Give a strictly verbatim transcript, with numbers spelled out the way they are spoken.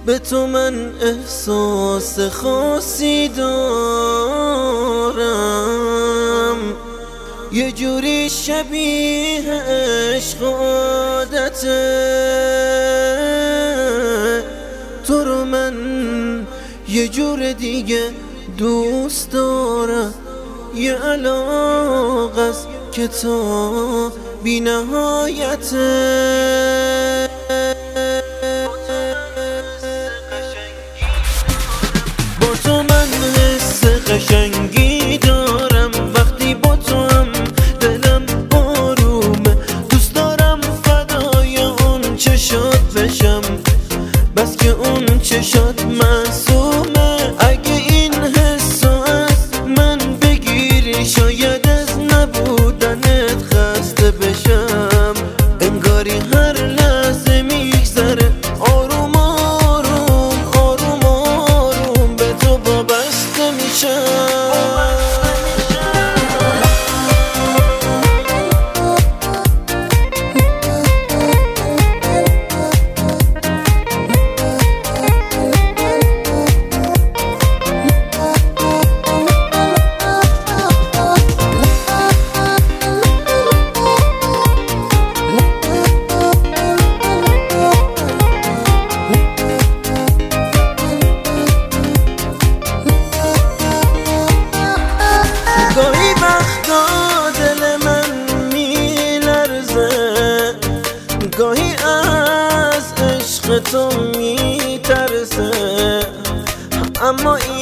به تو من احساس خاصی دارم، یه جوری شبیه عشق و عادته. تو رو من یه جور دیگه دوست دارم، یه علاقه است که تا بی نهایته. با تو من حس قشنگی دارم، وقتی با تو هم دلم آرومه. دوست دارم فدای اون چشات بشم، بس که اون چشات معصومه. اگه این حسو از من بگیری شاید از نبودنت خسته بشم. انگاری هر لحظه میگذره آروم آروم آروم آروم به تو وابسته میشم. گاهی وقتا دل من میلرزه، گاهی از عشق تو میترسه، اما